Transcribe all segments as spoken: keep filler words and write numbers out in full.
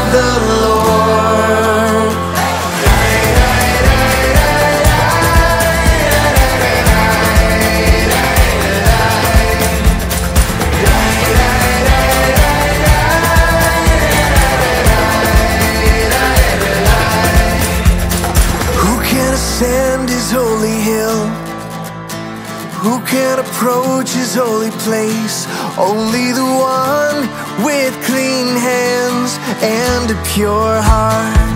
the Lord. Who can ascend his holy hill? Who can approach his holy place? Only the one with clean hands and a pure heart.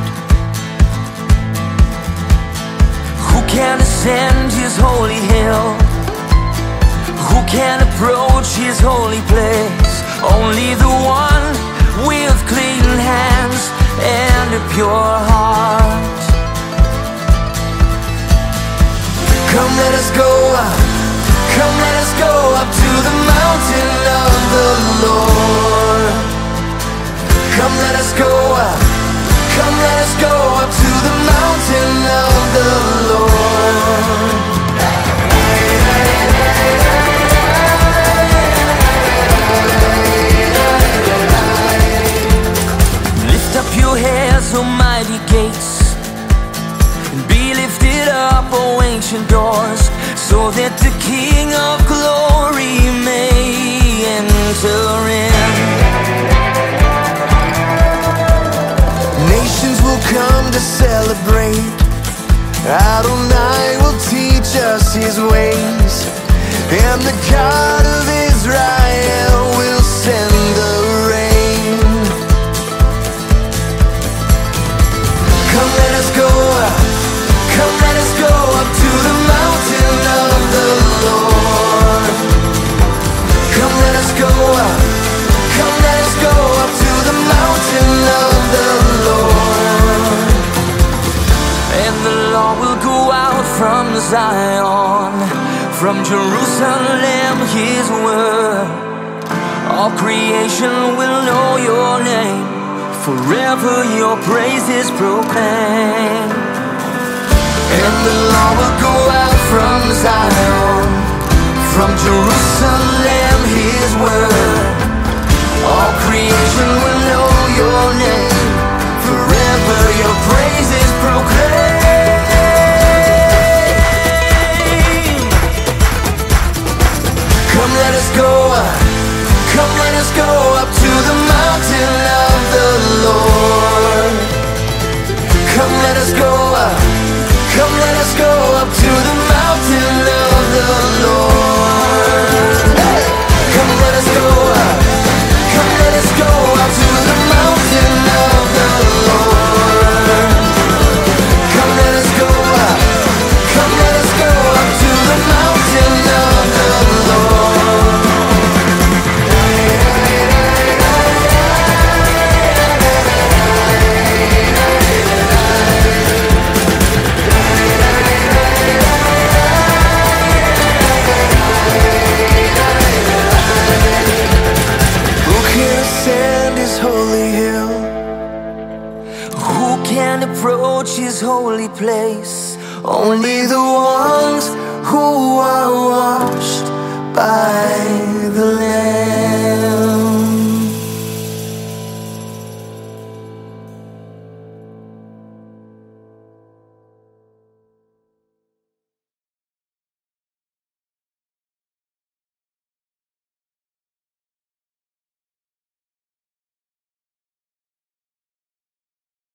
Who can ascend his holy hill? Who can approach his holy place? Only the one with clean hands and a pure heart. Come, let us go up. Come, let us go up to the mountain of the Lord. Come, let us go up. Come, let us go up to the mountain of the Lord. Lift up your heads, O mighty gates, and be lifted up, O ancient doors, so that the King of glory may enter in. Nations will come to celebrate. Adonai will teach us his ways, and the God of Israel will send the rain. Come, let us go up. Come, let us go up to the mountain of the Lord. Come, let us go up. Come, let us go up to the mountain of the Lord. And the law will go out from Zion, from Jerusalem his word. All creation will know your name, forever your praise is proclaimed. And the law will go out from Zion, from Jerusalem his word. All creation will know your name, forever your praise is proclaimed. Come, let us go up. Come, let us go up to the mountain of the Lord. Come, let us go up. Come, let us go up to the mountain of the Lord. Hey! Come, let us go up. Come, let us go up to the mountain of the Lord. Come, let us go up. Come, let us go up to the mountain of the Lord. Holy hill. Who can approach his holy place? Only the